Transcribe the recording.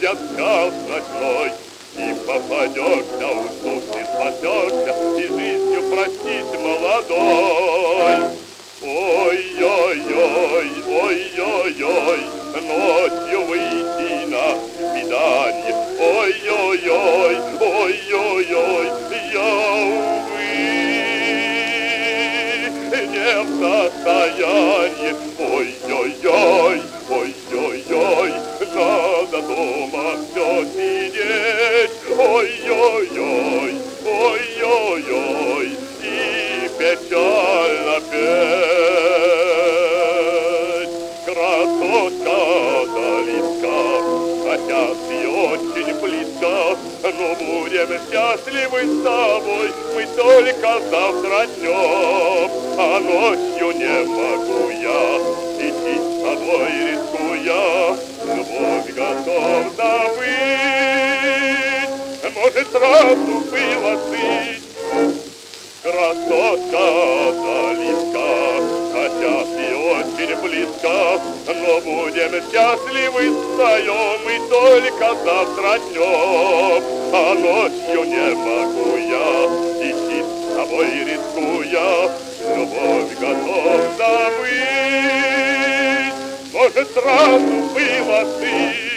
от скал ночной. И попадешься, уснув, ты спасешься, и жизнью простить молодой. Ой-ой-ой, ой-ой-ой, ночью выйти на свидание. Ой-ой-ой, ой-ой-ой, я, увы, не в состоянии. Ой-ой-ой, ой-ой-ой, надо дома все сидеть. Ой-ой-ой, ой-ой-ой, и печально петь. Красотка далека, хотя ты очень близко, но будем счастливы с тобой мы только завтра днем. А ночью не могу я идти с тобой, рискуя, любовь готов забыть. Может, сразу было ты, красотка далека, хотя ты очень близко, но будем счастливы вдвоем мы только завтра днем. А ночью не могу я идти с тобой, рискуя, любовь готов забыть. Может, сразу было ты,